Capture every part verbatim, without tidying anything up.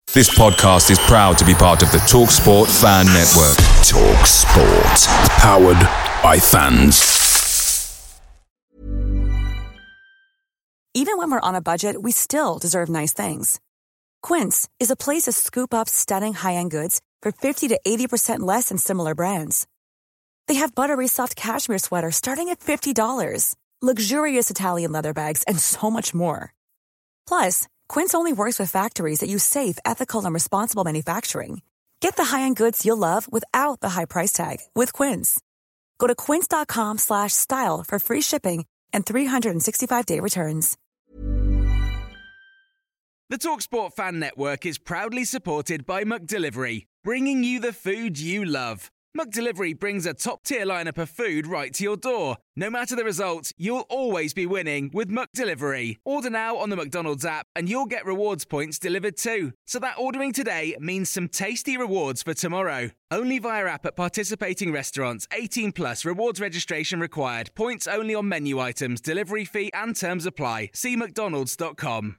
This podcast is proud to be part of the TalkSport Fan Network. TalkSport. Powered by fans. Even when we're on a budget, we still deserve nice things. Quince is a place to scoop up stunning high-end goods for fifty to eighty percent less than similar brands. They have buttery soft cashmere sweaters starting at fifty dollars, luxurious Italian leather bags, and so much more. Plus, Quince only works with factories that use safe, ethical, and responsible manufacturing. Get the high-end goods you'll love without the high price tag with Quince. Go to quince.com slash style for free shipping and three sixty-five day returns. The TalkSport Fan Network is proudly supported by McDelivery, bringing you the food you love. McDelivery brings a top-tier lineup of food right to your door. No matter the result, you'll always be winning with McDelivery. Order now on the McDonald's app and you'll get rewards points delivered too. So that ordering today means some tasty rewards for tomorrow. Only via app at participating restaurants. eighteen plus. Rewards registration required. Points only on menu items. Delivery fee and terms apply. See mcdonalds dot com.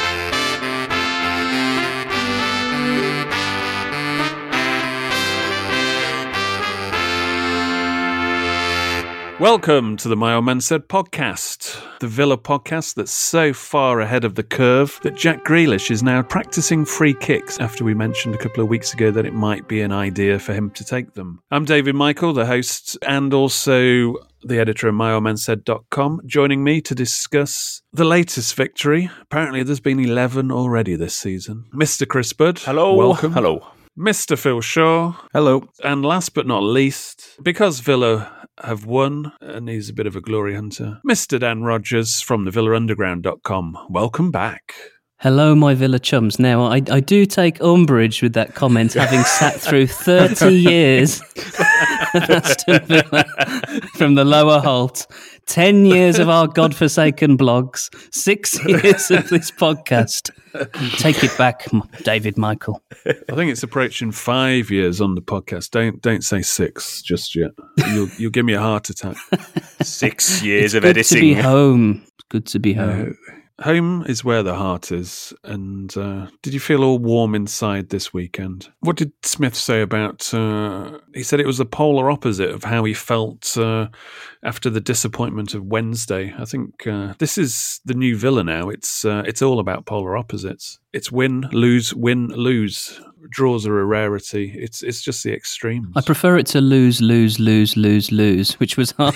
Welcome to the My Old Man Said podcast, the Villa podcast that's so far ahead of the curve that Jack Grealish is now practicing free kicks after we mentioned a couple of weeks ago that it might be an idea for him to take them. I'm David Michael, the host, and also the editor of my old man said dot com, joining me to discuss the latest victory. Apparently there's been eleven already this season. Mister Chris Budd. Hello. Welcome. Hello. Mister Phil Shaw. Hello. And last but not least, because Villa have won, and he's a bit of a glory hunter, Mister Dan Rogers from the villa underground dot com. Welcome back. Hello, my Villa chums. Now, I, I do take umbrage with that comment, having sat through thirty years of Aston Villa from the lower Holt, ten years of our godforsaken blogs, six years of this podcast. Take it back, David Michael. I think it's approaching five years on the podcast. Don't don't say six just yet. You'll you'll give me a heart attack. Six years it's of good editing. To be home. It's good to be home. Uh, Home is where the heart is. And uh, did you feel all warm inside this weekend? What did Smith say about... Uh, he said it was the polar opposite of how he felt uh, after the disappointment of Wednesday. I think uh, this is the new Villa now. It's uh, it's all about polar opposites. It's win, lose, win, lose. Draws are a rarity. It's it's just the extremes. I prefer it to lose, lose, lose, lose, lose, which was hard.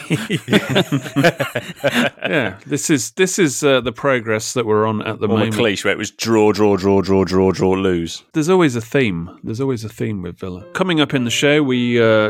Yeah, this is this is uh, the progress that we're on at the Or moment. McLeish, where it was draw, draw, draw, draw, draw, draw, lose. There's always a theme. There's always a theme with Villa. Coming up in the show, we uh,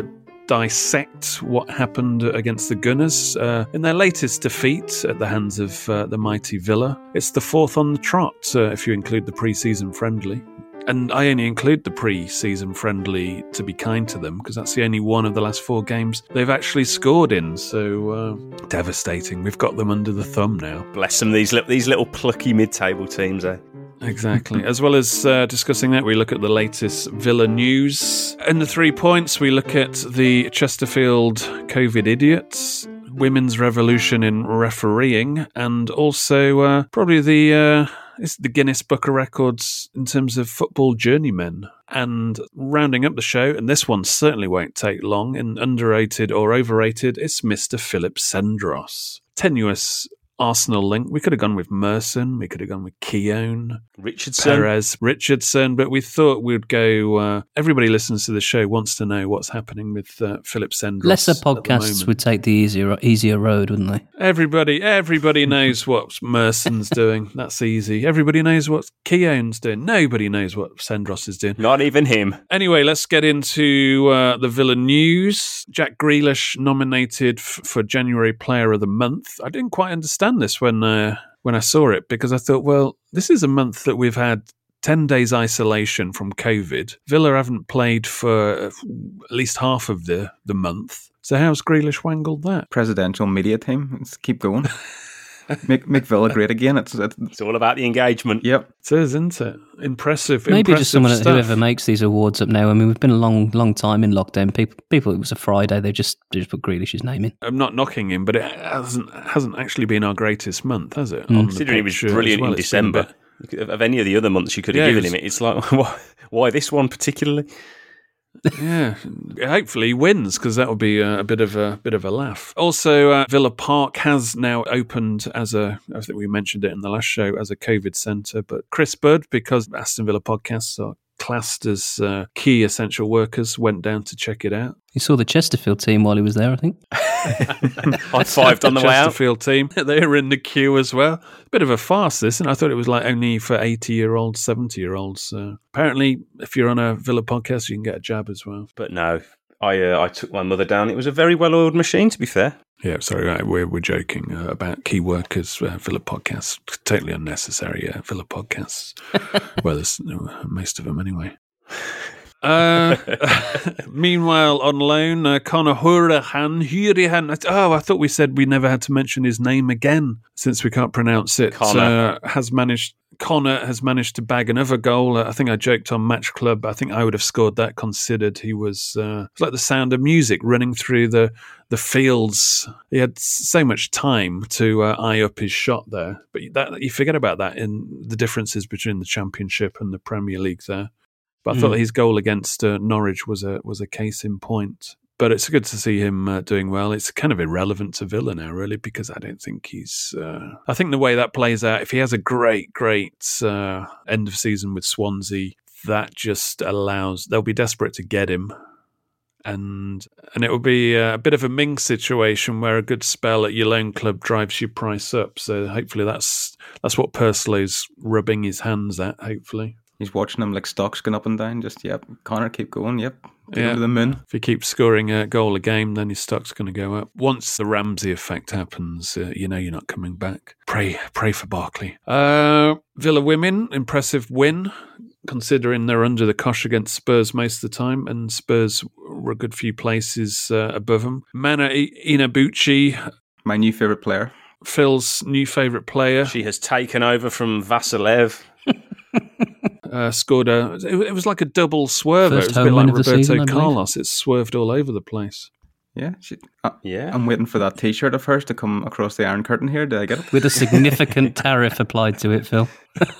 dissect what happened against the Gunners uh, in their latest defeat at the hands of uh, the mighty Villa. It's the fourth on the trot, uh, if you include the pre-season friendly. And I only include the pre-season friendly to be kind to them, because that's the only one of the last four games they've actually scored in. So uh, devastating. We've got them under the thumb now. Bless them, these, li- these little plucky mid-table teams, eh? Exactly. As well as uh, discussing that, we look at the latest Villa news. In the three points, we look at the Chesterfield COVID idiots, women's revolution in refereeing, and also uh, probably the... Uh, It's the Guinness Book of Records in terms of football journeymen. And rounding up the show, and this one certainly won't take long, in underrated or overrated, it's Mister Philip Sendros. Tenuous Arsenal link. We could have gone with Merson. We could have gone with Keown. Richardson. Perez, Richardson. But we thought we'd go... Uh, everybody listens to the show wants to know what's happening with uh, Philip Sendros. Lesser podcasts would take the easier easier road, wouldn't they? Everybody everybody knows what Merson's doing. That's easy. Everybody knows what Keown's doing. Nobody knows what Sendros is doing. Not even him. Anyway, let's get into uh, the Villa news. Jack Grealish nominated f- for January Player of the Month. I didn't quite understand this when uh, when I saw it, because I thought, well, this is a month that we've had ten days isolation from COVID. Villa haven't played for at least half of the, the month. So how's Grealish wangled that? Presidential media team. Let's keep going. make, make Villa great again. It's, it's It's all about the engagement. Yep. It is, isn't it? Impressive. Maybe impressive just someone stuff. whoever makes these awards up now. I mean, we've been a long, long time in lockdown. People, people. It was a Friday. They just they just put Grealish's name in. I'm not knocking him, but it hasn't hasn't actually been our greatest month, has it? Mm. On the Considering he was pitch, uh, brilliant as well. in It's been a December. bit- Of any of the other months you could have Yeah, given it was- him it, it's like, why, why this one particularly? Yeah, hopefully he wins because that would be a, a bit of a bit of a laugh. Also, uh, Villa Park has now opened as a, I think we mentioned it in the last show, as a COVID centre. But Chris Budd, because Aston Villa podcasts are classed as uh, key essential workers, went down to check it out. You saw the Chesterfield team while he was there, I think. High-fived on the way out. Chesterfield team, they were in the queue as well. Bit of a farce, this, and I thought it was like only for eighty-year-olds, seventy-year-olds. Uh, apparently, if you're on a Villa podcast, you can get a jab as well. But no, I uh, I took my mother down. It was a very well-oiled machine, to be fair. Yeah, sorry, right, we're, we're joking uh, about key workers, uh, Villa podcasts. Totally unnecessary, uh, Villa podcasts. Well, there's uh, most of them anyway. Uh, meanwhile, on loan, uh, Conor Hourihane, Hourihane. Oh, I thought we said we never had to mention his name again since we can't pronounce it. Conor. Uh, has managed. Connor has managed to bag another goal. Uh, I think I joked on Match Club. I think I would have scored that, considered he was. Uh, it's like the sound of music running through the the fields. He had so much time to uh, eye up his shot there, but that you forget about that in the differences between the Championship and the Premier League there. But I mm. thought that his goal against uh, Norwich was a was a case in point. But it's good to see him uh, doing well. It's kind of irrelevant to Villa now, really, because I don't think he's... Uh, I think the way that plays out, if he has a great, great uh, end of season with Swansea, that just allows... They'll be desperate to get him. And and it will be a bit of a Ming situation where a good spell at your loan club drives your price up. So hopefully that's that's what Pursloh's rubbing his hands at, hopefully. He's watching them like stocks going up and down. Just, yep, Connor, keep going, yep. Get Yeah. him to the moon. If he keeps scoring a goal a game, then his stock's going to go up. Once the Ramsey effect happens, uh, you know you're not coming back. Pray pray for Barkley. Uh, Villa women, impressive win, considering they're under the cosh against Spurs most of the time, and Spurs were a good few places uh, above them. Mana Inabuchi, My new favourite player. Phil's new favourite player. She has taken over from Vasilev. Uh, scored a. It, it was like a double swerve. It First was a home bit like win of the Roberto season, I believe. Carlos. It swerved all over the place. Yeah, she, uh, Yeah. I'm waiting for that T-shirt of hers to come across the Iron Curtain here. Did I get it? With a significant tariff applied to it, Phil.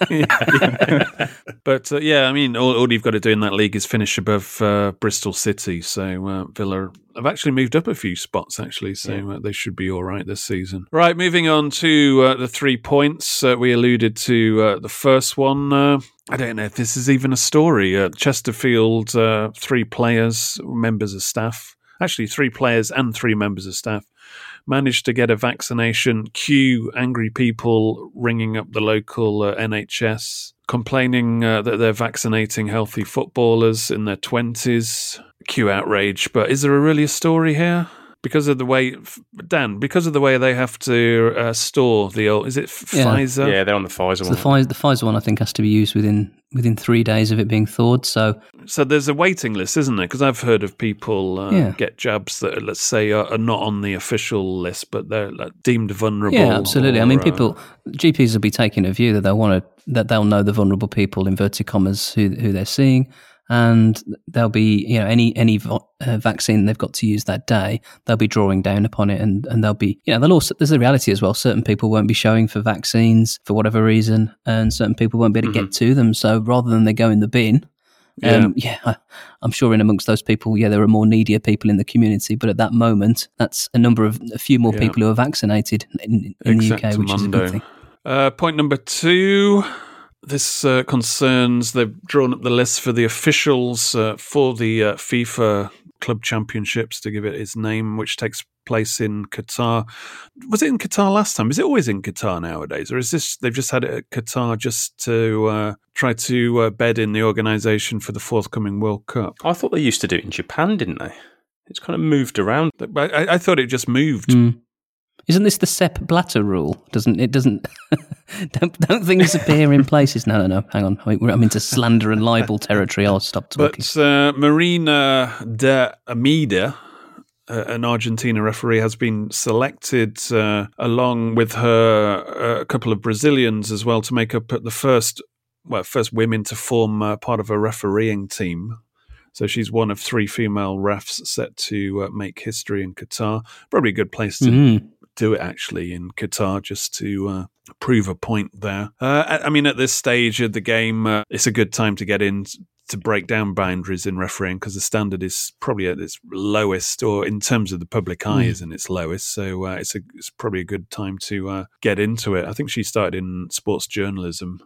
But uh, yeah, I mean, all, all you've got to do in that league is finish above uh, Bristol City. So uh, Villa have actually moved up a few spots, actually. So Yeah. uh, they should be all right this season. Right, moving on to uh, the three points. Uh, we alluded to uh, the first one. Uh, I don't know if this is even a story. Uh, Chesterfield, uh, three players, members of staff. Actually, three players and three members of staff managed to get a vaccination. Cue angry people ringing up the local uh, N H S, complaining uh, that they're vaccinating healthy footballers in their twenties. Cue outrage. But is there really a story here? Because of the way, Dan, because of the way they have to uh, store the old, is it Yeah. Pfizer? Yeah, they're on the Pfizer So one. the Pfizer, the Pfizer one, I think, has to be used within within three days of it being thawed. So So there's a waiting list, isn't there? Because I've heard of people uh, Yeah. get jabs that, let's say, are, are not on the official list, but they're like, deemed vulnerable. yeah, absolutely. I or, mean, uh, people, G Ps will be taking a view that they'll want to that they'll know the vulnerable people, inverted commas, who who they're seeing, and they'll be, you know, any any vo- uh, vaccine they've got to use that day, they'll be drawing down upon it, and, and they'll be, you know, they'll also, there's a reality as well. Certain people won't be showing for vaccines for whatever reason, and certain people won't be able to Mm-hmm. get to them. So rather than they go in the bin, um, yeah, I, I'm sure in amongst those people, yeah, there are more needier people in the community, but at that moment, that's a number of a few more Yeah. people who are vaccinated in, in the U K, which is a good Exactamundo. thing. Uh, point number two. This uh, concerns, they've drawn up the list for the officials uh, for the uh, FIFA Club Championships, to give it its name, which takes place in Qatar. Was it in Qatar last time? Is it always in Qatar nowadays? Or is this, they've just had it at Qatar just to uh, try to uh, bed in the organisation for the forthcoming World Cup? I thought they used to do it in Japan, didn't they? It's kind of moved around. But I, I thought it just moved. Mm. Isn't this the Sepp Blatter rule? Doesn't it? Doesn't don't don't things appear in places? No, no, no. Hang on, Wait, we're- I'm into slander and libel territory. I'll stop talking. But uh, Marina de Amida, uh, an Argentina referee, has been selected uh, along with her uh, a couple of Brazilians as well to make up the first, well, first women to form uh, part of a refereeing team. So she's one of three female refs set to uh, make history in Qatar. Probably a good place to Mm. do it actually in Qatar just to uh, prove a point there. Uh, I mean, at this stage of the game, uh, it's a good time to get in to break down boundaries in refereeing because the standard is probably at its lowest, or in terms of the public eye, mm. is in its lowest. So uh, it's a, it's probably a good time to uh, get into it. I think she started in sports journalism.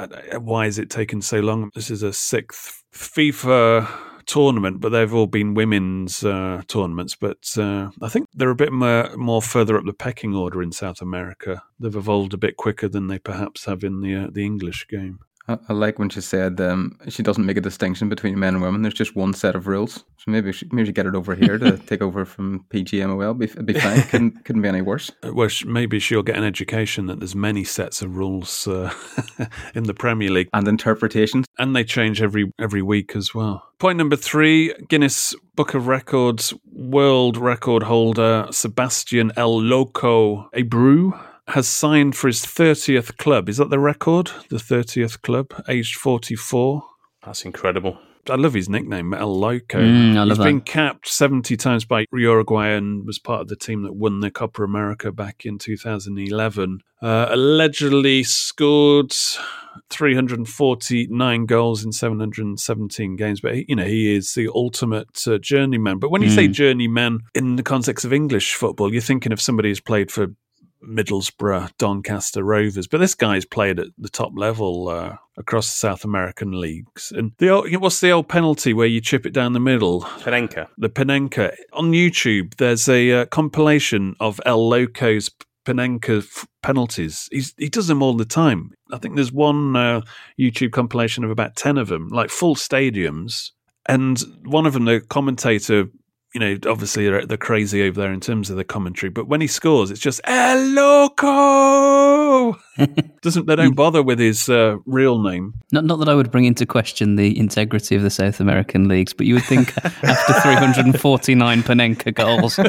Why is it taken so long? This is a sixth FIFA tournament, but they've all been women's uh, tournaments. But uh, I think they're a bit more, more further up the pecking order in South America. They've evolved a bit quicker than they perhaps have in the uh, the English game. I like when she said um, she doesn't make a distinction between men and women. There's just one set of rules. So maybe she, maybe she get it over here to take over from P G M O L. It'd be fine. Couldn't, couldn't be any worse. Well, maybe she'll get an education that there's many sets of rules uh, in the Premier League. And interpretations. And they change every every week as well. Point number three, Guinness Book of Records world record holder Sebastian El Loco Abreu has signed for his thirtieth club. Is that the record? The thirtieth club, aged forty-four. That's incredible. I love his nickname, El Loco. Mm, I love He's that. been capped seventy times by Uruguay and was part of the team that won the Copa America back in two thousand eleven. Uh, allegedly scored three hundred forty-nine goals in seven hundred seventeen games. But, he, you know, he is the ultimate uh, journeyman. But when you mm. say journeyman in the context of English football, you're thinking of somebody who's played for Middlesbrough, Doncaster Rovers, but this guy's played at the top level uh, across the South American leagues. And the old, what's the old penalty where you chip it down the middle? Panenka. The Panenka. On YouTube, there's a uh, compilation of El Loco's Panenka f- penalties. He's, he does them all the time. I think there's one uh, YouTube compilation of about ten of them, like full stadiums. And one of them, the commentator, you know, obviously they're, they're crazy over there in terms of the commentary, but when he scores, it's just El Loco. Doesn't they don't bother with his uh, real name? Not not that I would bring into question the integrity of the South American leagues, but you would think after three hundred forty-nine Panenka goals,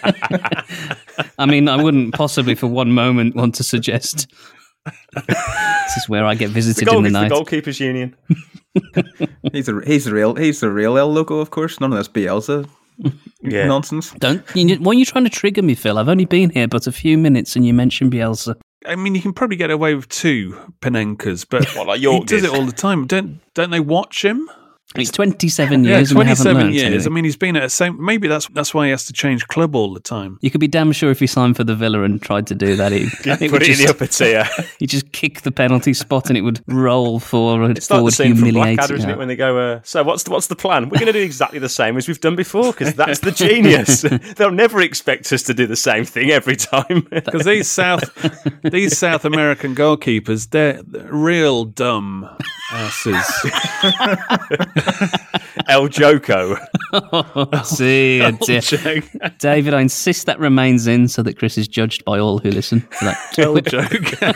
I mean, I wouldn't possibly for one moment want to suggest this is where I get visited the goal, in the night. The goalkeepers union. he's a he's the real he's the real El Loco, of course. None of this Bielsa. Yeah. Nonsense. Don't. You, why are you trying to trigger me, Phil? I've only been here but a few minutes and you mentioned Bielsa. I mean, you can probably get away with two Panenkas, but well, like he York does did. it all the time. Don't don't they watch him? It's twenty-seven years. Yeah, twenty-seven and years. anything. I mean, he's been at the same. Maybe that's that's why he has to change club all the time. You could be damn sure if he signed for the Villa and tried to do that, he put it just, in the upper tier. He just kick the penalty spot and it would roll forward. It's like forward, the scene from humiliating. Blackadder, isn't it? When they go, uh, so what's the, what's the plan? We're going to do exactly the same as we've done before because that's the genius. They'll never expect us to do the same thing every time. Because these South these South American goalkeepers, they're, they're real dumb asses. El Joko. Oh, see, El dear. Joko. David, I insist that remains in so that Chris is judged by all who listen to that. El Joko.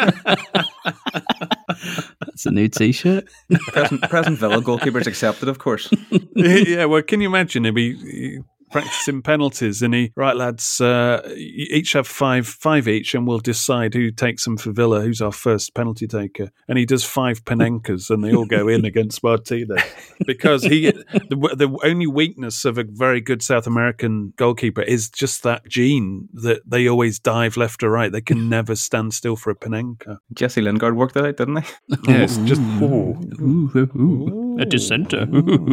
That's a new T-shirt. Present, present Villa goalkeepers accepted, of course. Yeah, well, can you imagine him? He, he practicing penalties, and he, right, lads, uh, you each have five, five each, and we'll decide who takes them for Villa, who's our first penalty taker. And he does five Panenkas, and they all go in against Martinez because he, the, the only weakness of a very good South American goalkeeper is just that gene that they always dive left or right. They can never stand still for a Panenka. Jesse Lingard worked that out, didn't he? Yeah, it's just ooh, ooh, ooh, ooh. At his centre.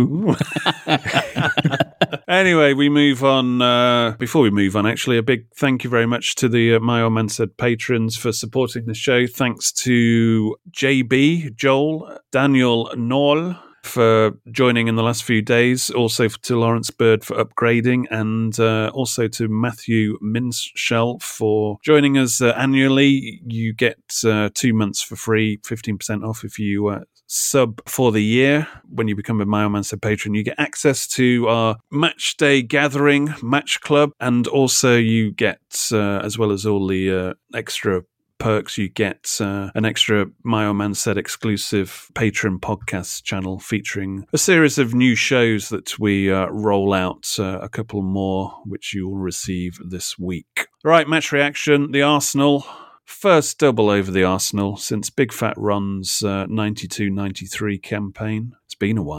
Anyway, we move on. Uh, before we move on, actually, a big thank you very much to the uh, My Old Man Said patrons for supporting the show. Thanks to J B, Joel, Daniel Noll for joining in the last few days. Also to Lawrence Bird for upgrading, and uh, also to Matthew Minshell for joining us uh, annually. You get uh, two months for free, fifteen percent off if you uh, sub for the year. When you become a My Old Man Said patron, you get access to our match day gathering, match club, and also you get, uh, as well as all the uh, extra perks, you get uh, an extra My Old Man Said exclusive patron podcast channel featuring a series of new shows that we uh, roll out, uh, a couple more which you will receive this week. Right, match reaction, the Arsenal. First double over the Arsenal since Big Fat Ron's uh, ninety-two ninety-three campaign. It's been a while.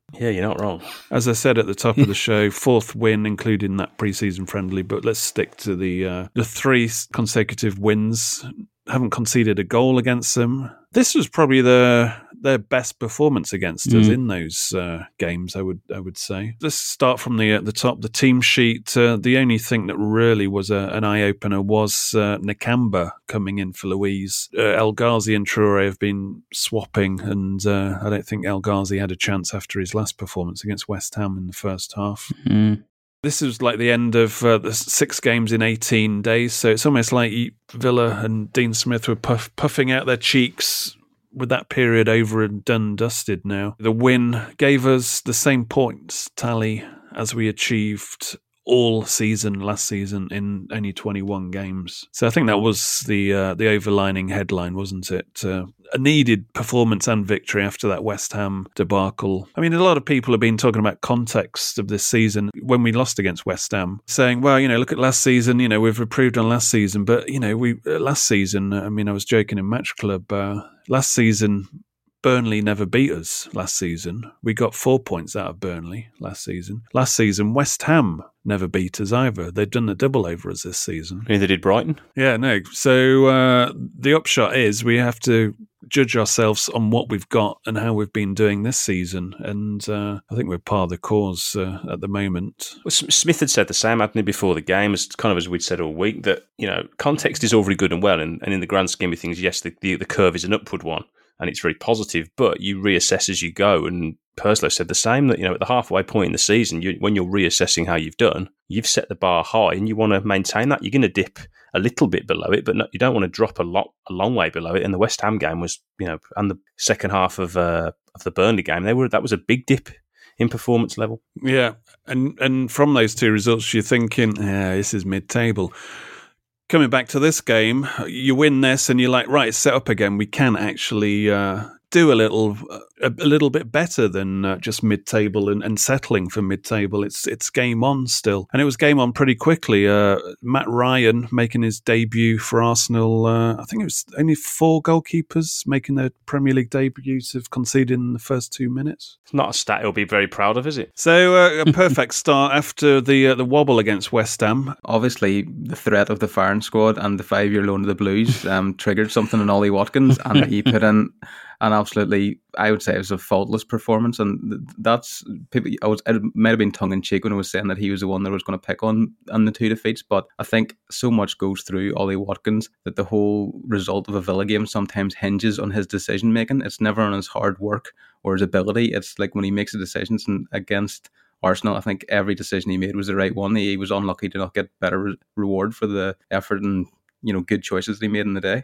Yeah, you're not wrong. As I said at the top of the show, fourth win, including that pre-season friendly. But let's stick to the uh, the three consecutive wins. Haven't conceded a goal against them. This was probably the their best performance against mm. us in those uh, games. I would I would say. Let's start from the at the top. The team sheet. Uh, the only thing that really was a, an eye opener was uh, Nakamba coming in for Louise. Uh, El Ghazi and Traore have been swapping, and uh, I don't think El Ghazi had a chance after his last performance against West Ham in the first half. Mm. This is like the end of uh, the six games in eighteen days, so it's almost like Villa and Dean Smith were puff, puffing out their cheeks with that period over and done dusted now. The win gave us the same points tally as we achieved all season last season in only twenty-one games. So I think that was the uh, the overlining headline, wasn't it? Uh, a needed performance and victory after that West Ham debacle. I mean, a lot of people have been talking about context of this season when we lost against West Ham, saying, well, you know, look at last season, you know, we've improved on last season, but, you know, we uh, last season, I mean, I was joking in Match Club, uh, last season, Burnley never beat us last season. We got four points out of Burnley last season. Last season, West Ham never beat us either. They've done a double over us this season. Neither did Brighton. Yeah, no. So uh, the upshot is we have to judge ourselves on what we've got and how we've been doing this season. And uh, I think we're par of the cause uh, at the moment. Well, Smith had said the same, hadn't he, before the game, as kind of as we'd said all week, that, you know, context is all very good and well. And, and in the grand scheme of things, yes, the, the, the curve is an upward one. And it's very positive, but you reassess as you go. And Purslow said the same, that, you know, at the halfway point in the season, you, when you're reassessing how you've done, you've set the bar high and you want to maintain that. You're going to dip a little bit below it, but no, you don't want to drop a lot, a long way below it. And the West Ham game was, you know, and the second half of uh, of the Burnley game, they were that was a big dip in performance level. Yeah, and and from those two results, you're thinking, yeah, this is mid-table. Coming back to this game, you win this and you're like, right, set up again. We can actually uh, do a little a, a little bit better than uh, just mid-table and, and settling for mid-table. It's it's game on still. And it was game on pretty quickly. Uh, Matt Ryan making his debut for Arsenal. Uh, I think it was only four goalkeepers making their Premier League debuts have conceded in the first two minutes. It's not a stat he'll be very proud of, is it? So uh, a perfect start after the uh, the wobble against West Ham. Obviously, the threat of the firing squad and the five-year loan to the Blues um, triggered something in Ollie Watkins, and he put in an absolutely, I would say, it was a faultless performance. And that's people. I was, it might have been tongue in cheek when I was saying that he was the one that was going to pick on on the two defeats, but I think so much goes through Ollie Watkins that the whole result of a Villa game sometimes hinges on his decision making. It's never on his hard work or his ability. It's like when he makes the decisions, and against Arsenal, I think every decision he made was the right one. He was unlucky to not get better re- reward for the effort and, you know, good choices that he made in the day.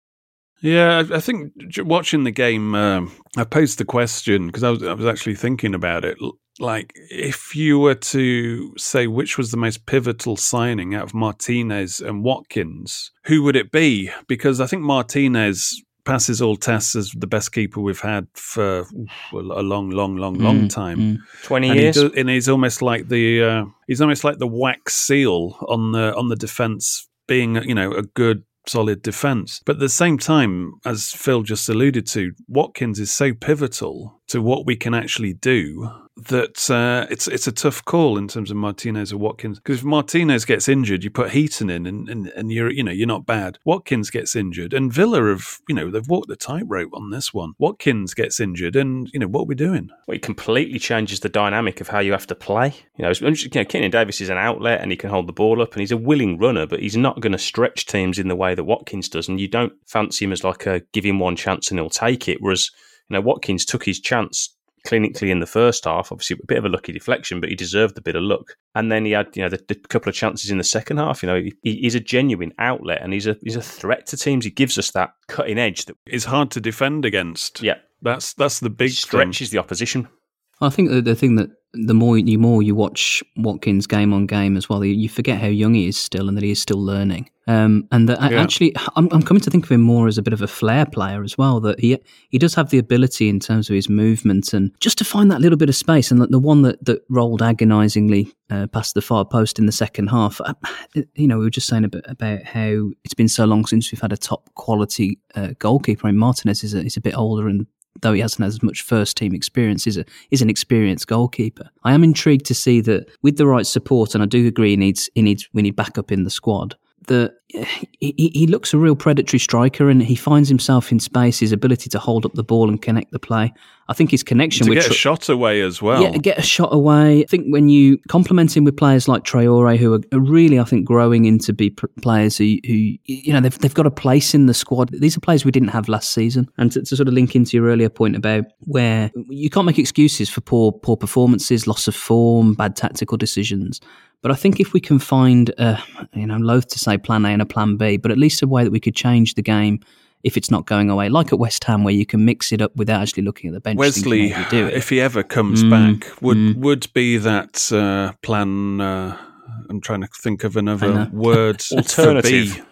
Yeah, I think watching the game, um, I posed the question because I was I was actually thinking about it. Like, if you were to say which was the most pivotal signing out of Martinez and Watkins, who would it be? Because I think Martinez passes all tests as the best keeper we've had for oof, a long, long, long, mm, long time. Mm. Twenty and years, he does, and he's almost like the uh, he's almost like the wax seal on the on the defense, being, you know, a good, solid defence. But at the same time, as Phil just alluded to, Watkins is so pivotal to what we can actually do that uh, it's it's a tough call in terms of Martinez or Watkins. Because if Martinez gets injured, you put Heaton in, and, and, and you're you know you're not bad. Watkins gets injured, and Villa have you know they've walked the tightrope on this one. Watkins gets injured, and you know what are we doing? Well, it completely changes the dynamic of how you have to play. You know, you know, Kenyon Davis is an outlet, and he can hold the ball up, and he's a willing runner, but he's not going to stretch teams in the way that Watkins does. And you don't fancy him as like a give him one chance and he'll take it. Whereas you know Watkins took his chance clinically in the first half, obviously a bit of a lucky deflection, but he deserved a bit of luck. And then he had, you know, the, the couple of chances in the second half. You know, he, he's a genuine outlet, and he's a he's a threat to teams. He gives us that cutting edge that is hard to defend against. Yeah, that's that's the big stretches thing. the opposition. I think the, the thing that the more you more you watch Watkins game on game as well, you forget how young he is still, and that he is still learning. Um, and that yeah. actually, I'm, I'm coming to think of him more as a bit of a flair player as well. That he he does have the ability in terms of his movement and just to find that little bit of space. And the, the one that, that rolled agonisingly uh, past the far post in the second half. Uh, you know, we were just saying a bit about how it's been so long since we've had a top quality uh, goalkeeper. I mean, Martinez is a, is a bit older and though he hasn't had as much first team experience, is a, is an experienced goalkeeper. I am intrigued to see that with the right support, and I do agree he needs he needs we need backup in the squad. That he, he looks a real predatory striker, and he finds himself in space. His ability to hold up the ball and connect the play. I think his connection to with get Tra- a shot away as well. Yeah, get a shot away. I think when you complement him with players like Traore, who are, are really, I think, growing into be p- players who, who, you know, they've they've got a place in the squad. These are players we didn't have last season. And to, to sort of link into your earlier point about where you can't make excuses for poor poor performances, loss of form, bad tactical decisions. But I think if we can find, a, you know, I'm loath to say plan A and a plan B, but at least a way that we could change the game if it's not going away, like at West Ham, where you can mix it up without actually looking at the bench. Wesley, do it. if he ever comes mm, back, would mm. would be that uh, plan. Uh, I'm trying to think of another word. Alternative.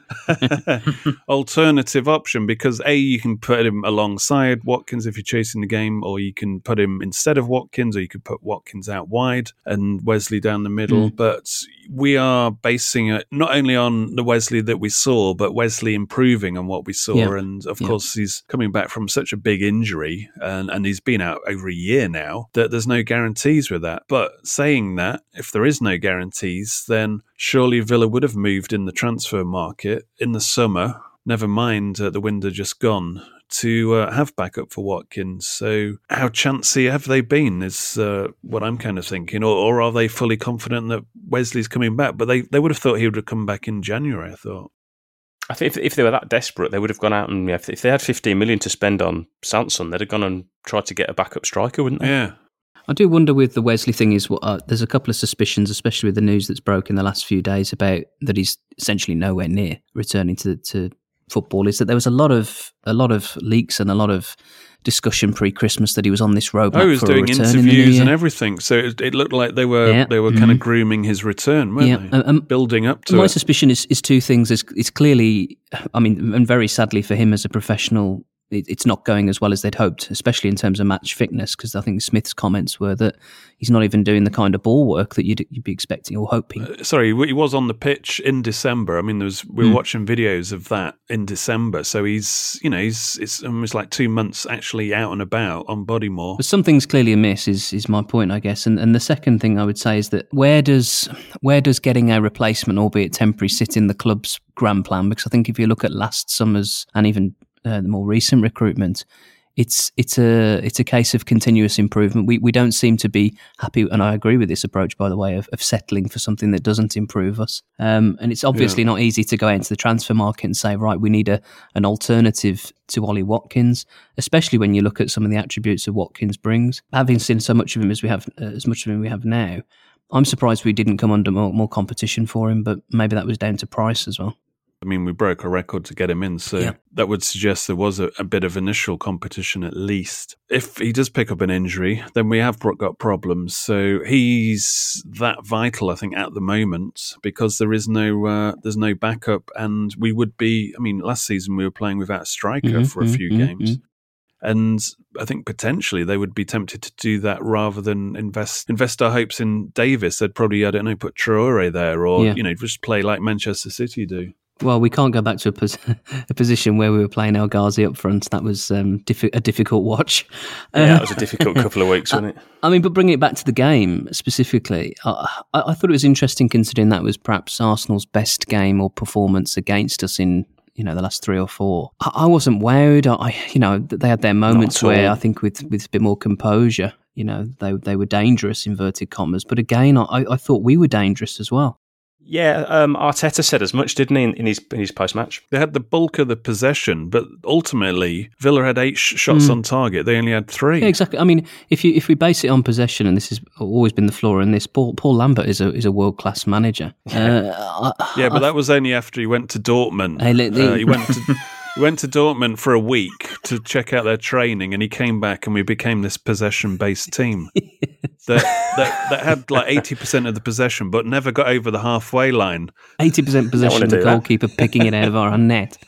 Alternative option, because A, you can put him alongside Watkins if you're chasing the game, or you can put him instead of Watkins, or you could put Watkins out wide and Wesley down the middle. Mm. But we are basing it not only on the Wesley that we saw, but Wesley improving on what we saw. Yeah. And of yeah. course, he's coming back from such a big injury, and, and he's been out over a year now, that there's no guarantees with that. But saying that, if there is no guarantees, then surely Villa would have moved in the transfer market in the summer, never mind uh, the window just gone, to uh, have backup for Watkins. So how chancy have they been is uh, what I'm kind of thinking. Or, or are they fully confident that Wesley's coming back? But they, they would have thought he would have come back in January, I thought. I think if, if they were that desperate, they would have gone out and, if they had fifteen million to spend on Sanson, they'd have gone and tried to get a backup striker, wouldn't they? Yeah. I do wonder with the Wesley thing is what uh, there's a couple of suspicions, especially with the news that's broke in the last few days about that he's essentially nowhere near returning to to football. Is that there was a lot of a lot of leaks and a lot of discussion pre-Christmas that he was on this roadmap. Oh, he was for doing a return interviews in and everything, so it, it looked like they were yeah. they were mm. kind of grooming his return, weren't yeah. they? Um, Building up to my it. suspicion is is two things. It's, it's clearly, I mean, and very sadly for him as a professional, it's not going as well as they'd hoped, especially in terms of match fitness, because I think Smith's comments were that he's not even doing the kind of ball work that you'd, you'd be expecting or hoping. Uh, sorry, he was on the pitch in December. I mean, there was we were mm. watching videos of that in December, so he's, you know, he's it's almost like two months actually out and about on Bodymore. But something's clearly amiss is is my point, I guess. And and the second thing I would say is that where does where does getting a replacement, albeit temporary, sit in the club's grand plan? Because I think if you look at last summer's and even Uh, the more recent recruitment, it's it's a it's a case of continuous improvement. We we don't seem to be happy, and I agree with this approach, by the way, of, of settling for something that doesn't improve us. Um, and it's obviously yeah. not easy to go into the transfer market and say, right, we need a an alternative to Ollie Watkins, especially when you look at some of the attributes that Watkins brings. Having seen so much of him as we have, uh, as much of him we have now, I'm surprised we didn't come under more, more competition for him. But maybe that was down to price as well. I mean, we broke a record to get him in, so yeah. that would suggest there was a, a bit of initial competition at least. If he does pick up an injury, then we have got problems. So he's that vital, I think, at the moment, because there is no uh, there's no backup, and we would be. I mean, last season we were playing without a striker mm-hmm, for a few mm-hmm, games. Mm-hmm. And I think potentially they would be tempted to do that rather than invest invest our hopes in Davis. They'd probably, I don't know, put Traore there, or yeah. you know, just play like Manchester City do. Well, we can't go back to a, pos- a position where we were playing El Ghazi up front. That was um, diffi- a difficult watch. Yeah, uh, it was a difficult couple of weeks, wasn't it? I mean, but bringing it back to the game specifically, I, I thought it was interesting considering that was perhaps Arsenal's best game or performance against us in, you know, the last three or four. I, I wasn't wowed. I, you know, they had their moments where I think with, with a bit more composure, you know, they they were dangerous, inverted commas. But again, I, I thought we were dangerous as well. Yeah, um, Arteta said as much, didn't he, in, in his in his post-match? They had the bulk of the possession, but ultimately Villa had eight sh- shots mm. on target. They only had three. Yeah, exactly. I mean, if you if we base it on possession, and this has always been the flaw in this, Paul, Paul Lambert is a is a world class manager. Uh, I, yeah, but I, that was only after he went to Dortmund. Hey, the, uh, he went to. We went to Dortmund for a week to check out their training, and he came back and we became this possession-based team that, that that had like eighty percent of the possession but never got over the halfway line. eighty percent possession, the goalkeeper that. picking it out of our own net.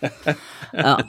Uh,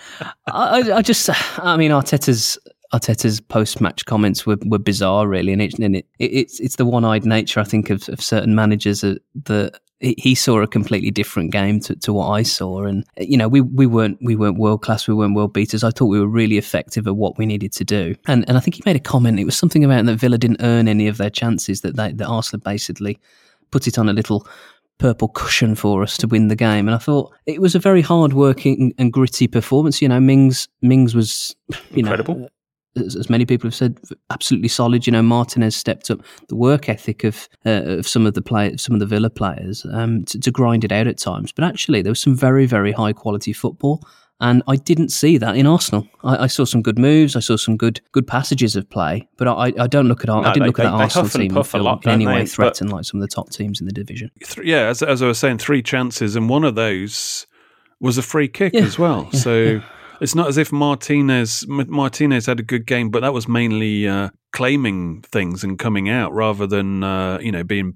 I, I just, I mean, Arteta's Arteta's post-match comments were, were bizarre, really, and, it, and it, it, it's it's the one-eyed nature, I think, of, of certain managers that, that he, he saw a completely different game to, to what I saw. And, you know, we, we weren't we weren't world class, we weren't world beaters. I thought we were really effective at what we needed to do. And and I think he made a comment, it was something about that Villa didn't earn any of their chances, that, they, that Arsenal basically put it on a little purple cushion for us to win the game. And I thought it was a very hard-working and gritty performance. You know, Mings Mings was, you Incredible. know, as, as many people have said, absolutely solid. You know, Martinez stepped up. The work ethic of uh, of some of the play, some of the Villa players um, to, to grind it out at times. But actually, there was some very, very high-quality football. And I didn't see that in Arsenal. I, I saw some good moves. I saw some good good passages of play. But I, I don't look at our, No, I didn't they- look at they- that they Arsenal huff and team puff a and lot, feel in any don't way they? threaten like some of the top teams in the division. Th- yeah, as, as I was saying, three chances, and one of those was a free kick Yeah, as well. yeah, so yeah. it's not as if Martinez M- Martinez had a good game, but that was mainly uh, claiming things and coming out rather than uh, you know being.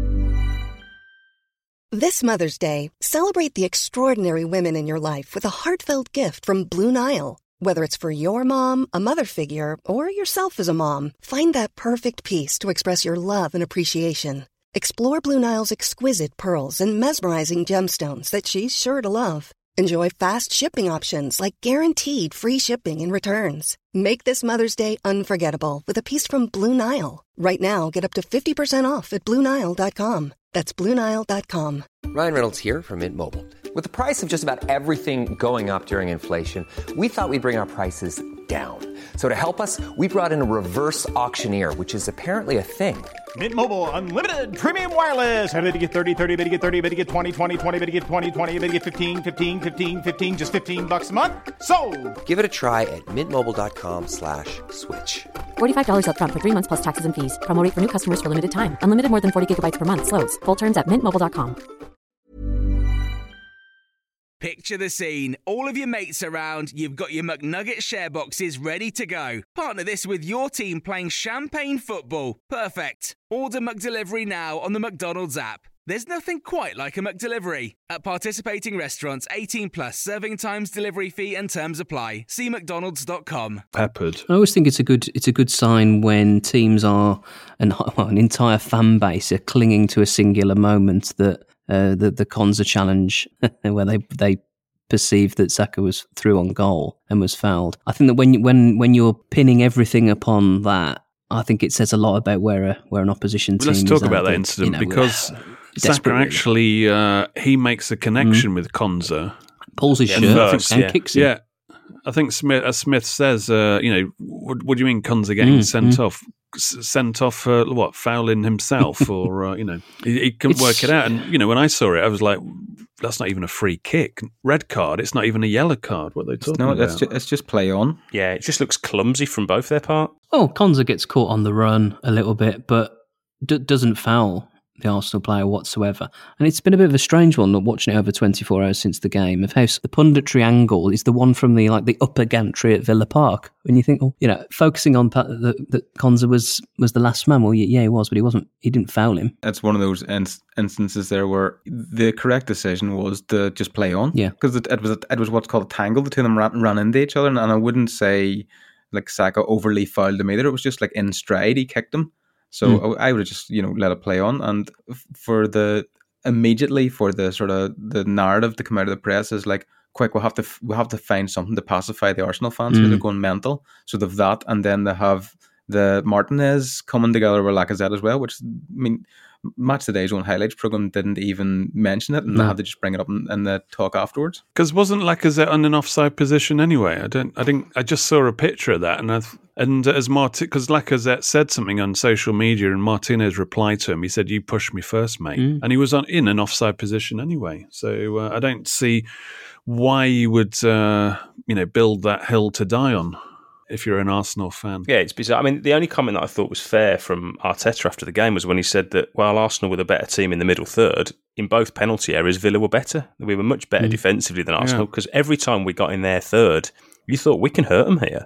This Mother's Day, celebrate the extraordinary women in your life with a heartfelt gift from Blue Nile. Whether it's for your mom, a mother figure, or yourself as a mom, find that perfect piece to express your love and appreciation. Explore Blue Nile's exquisite pearls and mesmerizing gemstones that she's sure to love. Enjoy fast shipping options like guaranteed free shipping and returns. Make this Mother's Day unforgettable with a piece from Blue Nile. Right now, get up to fifty percent off at Blue Nile dot com. That's Blue Nile dot com. Ryan Reynolds here from Mint Mobile. With the price of just about everything going up during inflation, we thought we'd bring our prices down. So to help us, we brought in a reverse auctioneer, which is apparently a thing. Mint Mobile Unlimited Premium Wireless. How to get thirty, thirty, how to get thirty, how to get twenty, twenty, twenty, how to get twenty, twenty, how to get fifteen, fifteen, fifteen, fifteen, just fifteen bucks a month? Sold! Give it a try at mintmobile.com slash switch. forty-five dollars up front for three months plus taxes and fees. Promo rate for new customers for limited time. Unlimited more than forty gigabytes per month. Slows full terms at mint mobile dot com. Picture the scene. All of your mates around, you've got your McNugget share boxes ready to go. Partner this with your team playing champagne football. Perfect. Order McDelivery now on the McDonald's app. There's nothing quite like a McDelivery. At participating restaurants, eighteen plus, serving times, delivery fee and terms apply. See mcdonalds dot com. Peppered. I always think it's a good it's a good sign when teams are an, well, an entire fan base are clinging to a singular moment that uh, the the Konza challenge where they they perceived that Saka was through on goal and was fouled. I think that when you, when when you're pinning everything upon that, I think it says a lot about where a where an opposition team. Let's is talk at, about that that, incident you know, because Saka desperate, really. actually uh, he makes a connection mm. with Konza. Pulls his Yeah, shirt first, and yeah. kicks him. Yeah. I think Smith, as Smith says, uh, you know, what, what do you mean Konza getting Mm, sent mm. off? S- sent off, uh, what, fouling himself? or, uh, you know, he, he couldn't It's- work it out. And, you know, when I saw it, I was like, that's not even a free kick. Red card. It's not even a yellow card. What are they talking No, about? it's just, it's just play on. Yeah, it just looks clumsy from both their part. Oh, Konza gets caught on the run a little bit, but d- doesn't foul the Arsenal player whatsoever. And it's been a bit of a strange one, not watching it over twenty-four hours since the game, of how the punditry angle is the one from the like the upper gantry at Villa Park. When you think, oh, you know, focusing on that that Konza was was the last man. Well, yeah, he was, but he wasn't. He didn't foul him. It's one of those in- instances there where the correct decision was to just play on. Yeah. Because it, it was it was what's called a tangle. The two of them ran, ran into each other, and, and I wouldn't say like Saka overly fouled him either. It was just like in stride, he kicked him. So mm. I, I would have just, you know, let it play on. And f- for the immediately for the sort of the narrative to come out of the press is like, quick, we'll have to f- we'll have to find something to pacify the Arsenal fans who Mm. are going mental. So they've that, and then they have the Martinez coming together with Lacazette as well, which, I mean, Match Today's own highlights program didn't even mention it, and No. they had to just bring it up in, in the talk afterwards. Because wasn't Lacazette on an offside position anyway? I don't. I didn't. I just saw a picture of that, and I and as Martin, because Lacazette said something on social media, and Martinez replied to him. He said, "You pushed me first, mate," Mm. and he was on in an offside position anyway. So uh, I don't see why you would, uh, you know, build that hill to die on if you're an Arsenal fan. Yeah, it's bizarre. I mean, the only comment that I thought was fair from Arteta after the game was when he said that while Arsenal were the better team in the middle third, in both penalty areas, Villa were better. We were much better Mm. defensively than Arsenal because every time we got in their third, you thought we can hurt them here.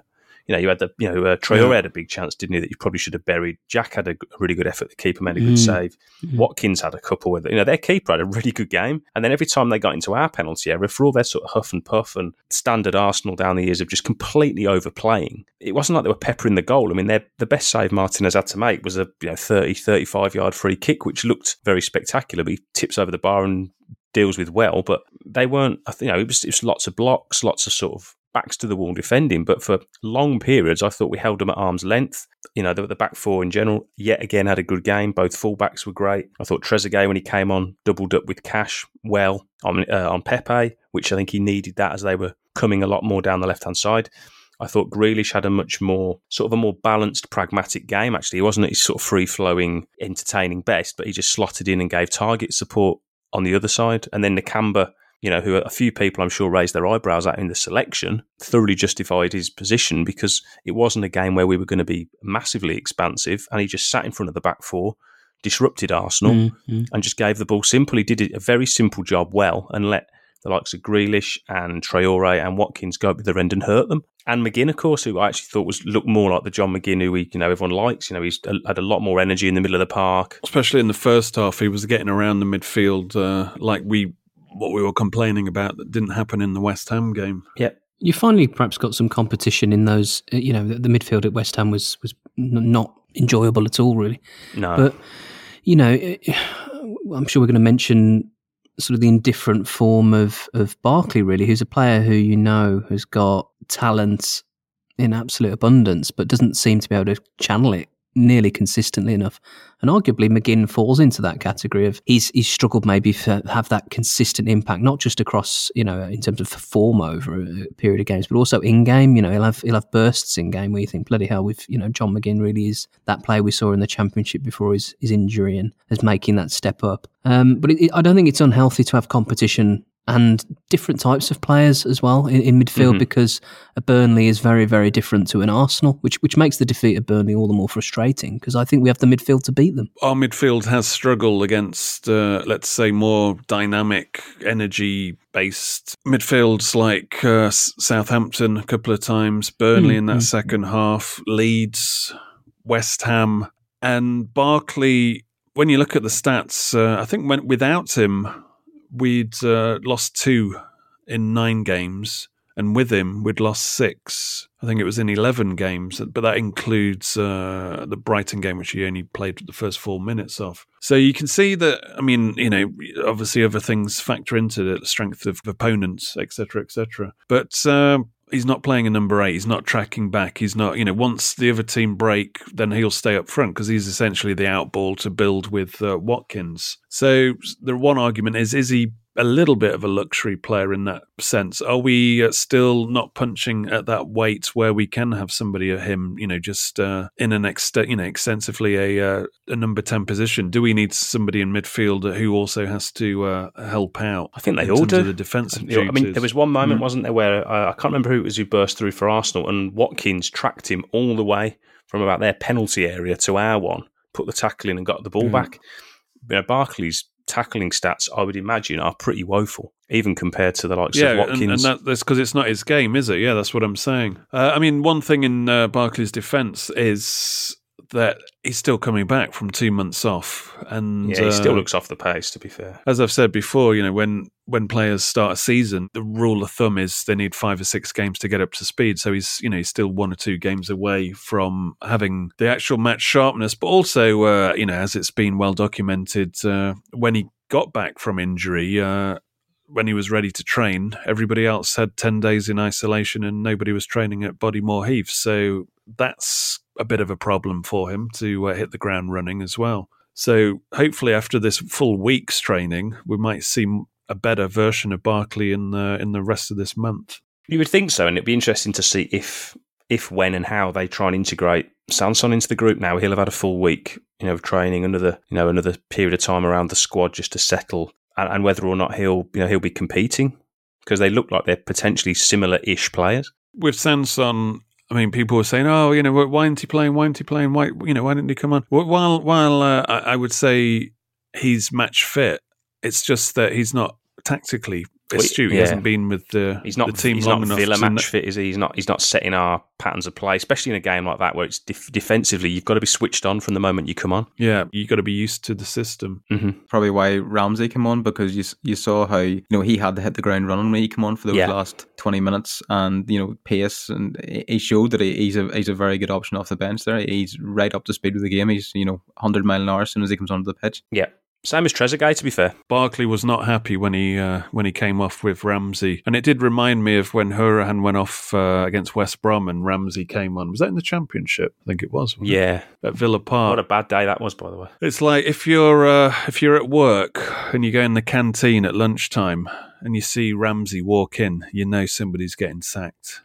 you know, you had the, you know, uh, Traore yeah. had a big chance, didn't he, that you probably should have buried. Jack had a, a really good effort. The keeper made a good mm. save. Mm. Watkins had a couple with it. You know, their keeper had a really good game. And then every time they got into our penalty area, for all their sort of huff and puff and standard Arsenal down the years of just completely overplaying, it wasn't like they were peppering the goal. I mean, the best save Martinez had to make was a you know thirty, thirty-five yard free kick, which looked very spectacular, but he tips over the bar and deals with well. But they weren't, you know, it was, it was lots of blocks, lots of sort of backs to the wall defending, but for long periods I thought we held them at arm's length. You know, the, the back four in general yet again had a good game. Both fullbacks were great. I thought Trezeguet, when he came on, doubled up with Cash well on uh, on Pepe, which I think he needed that as they were coming a lot more down the left hand side. I thought Grealish had a much more sort of a more balanced, pragmatic game. Actually, he wasn't at his sort of free flowing, entertaining best, but he just slotted in and gave target support on the other side. And then Nakamba, you know, who a few people I'm sure raised their eyebrows at in the selection, thoroughly justified his position because it wasn't a game where we were going to be massively expansive, and he just sat in front of the back four, disrupted Arsenal, mm-hmm. and just gave the ball simple. He did a very simple job well and let the likes of Grealish and Traore and Watkins go up with their end and hurt them. And McGinn, of course, who I actually thought was looked more like the John McGinn who we, you know, everyone likes. You know, he's had a lot more energy in the middle of the park. Especially in the first half, he was getting around the midfield uh, like we what we were complaining about that didn't happen in the West Ham game. Yeah. You finally perhaps got some competition in those, you know, the, the midfield at West Ham was, was n- not enjoyable at all, really. No. But, you know, I'm sure we're going to mention sort of the indifferent form of, of Barkley, really, who's a player who, you know, has got talent in absolute abundance, but doesn't seem to be able to channel it nearly consistently enough. And arguably McGinn falls into that category of he's he's struggled maybe to have that consistent impact, not just across, you know, in terms of form over a period of games, but also in game. You know, he'll have he'll have bursts in game where you think, bloody hell, we've, you know, John McGinn really is that player we saw in the Championship before his, his injury and is making that step up. Um, but it, it, I don't think it's unhealthy to have competition and different types of players as well in, in midfield, mm-hmm. because a Burnley is very, very different to an Arsenal, which which makes the defeat of Burnley all the more frustrating because I think we have the midfield to beat them. Our midfield has struggled against, uh, let's say, more dynamic, energy-based midfields like uh, Southampton a couple of times, Burnley mm-hmm. in that second half, Leeds, West Ham, and Barkley. When you look at the stats, uh, I think when, without him, we'd uh, lost two in nine games, and with him, we'd lost six. I think it was in eleven games, but that includes uh, the Brighton game, which he only played the first four minutes of. So you can see that, I mean, you know, obviously other things factor into it, the strength of opponents, et cetera, et cetera. But uh, he's not playing a number eight. He's not tracking back. He's not, you know, once the other team break, then he'll stay up front because he's essentially the outball to build with uh, Watkins. So the one argument is, is he a little bit of a luxury player in that sense? Are we uh, still not punching at that weight where we can have somebody of him, you know, just uh, in an ex- you know, extensively a uh, a number ten position? Do we need somebody in midfield who also has to uh, help out? I think they all do. The defensive I, I mean, there was one moment, mm. wasn't there, where uh, I can't remember who it was who burst through for Arsenal, and Watkins tracked him all the way from about their penalty area to our one, put the tackle in and got the ball mm. back. You know, Barkley's tackling stats, I would imagine, are pretty woeful, even compared to the likes yeah, of Watkins. And, and that, that's because it's not his game, is it? Yeah, that's what I'm saying. Uh, I mean, one thing in uh, Barkley's defence is that he's still coming back from two months off. And yeah, he uh, still looks off the pace, to be fair. As I've said before, you know, when, when players start a season, the rule of thumb is they need five or six games to get up to speed. So he's, you know, he's still one or two games away from having the actual match sharpness. But also, uh, you know, as it's been well documented, uh, when he got back from injury, uh, when he was ready to train, everybody else had ten days in isolation and nobody was training at Bodymoor Heath. So that's a bit of a problem for him to uh, hit the ground running as well. So hopefully after this full week's training, we might see a better version of Barkley in the, in the rest of this month. You would think so, and it'd be interesting to see if, if, when and how they try and integrate Sanson into the group now. He'll have had a full week, you know, of training, another, you know, another period of time around the squad just to settle, and, and whether or not he'll, you know, he'll be competing, because they look like they're potentially similar-ish players. With Sanson, I mean, people were saying, "Oh, you know, why isn't he playing? Why isn't he playing? Why, you know, why didn't he come on?" While, while uh, I would say he's match fit, it's just that he's not tactically astute. He yeah. hasn't been with the, he's not, the team he's long not enough. Villa to match kn- fit, is he? He's not, he's not setting our patterns of play, especially in a game like that where it's def- defensively, you've got to be switched on from the moment you come on. Yeah, you've got to be used to the system. Mm-hmm. Probably why Ramsey came on, because you you saw how, you know, he had to hit the ground running when he came on for those Yeah. last twenty minutes, and, you know, pace, and he showed that he, he's a he's a very good option off the bench there. He's right up to speed with the game. He's, you know, one hundred mile an hour as soon as he comes onto the pitch. Yeah. Same as Trezeguet, to be fair. Barkley was not happy when he uh, when he came off with Ramsey, and it did remind me of when Hourihane went off uh, against West Brom and Ramsey came on. Was that in the Championship? I think it was. wasn't Yeah. it? At Villa Park. What a bad day that was, by the way. It's like if you're uh, if you're at work and you go in the canteen at lunchtime and you see Ramsey walk in, you know somebody's getting sacked.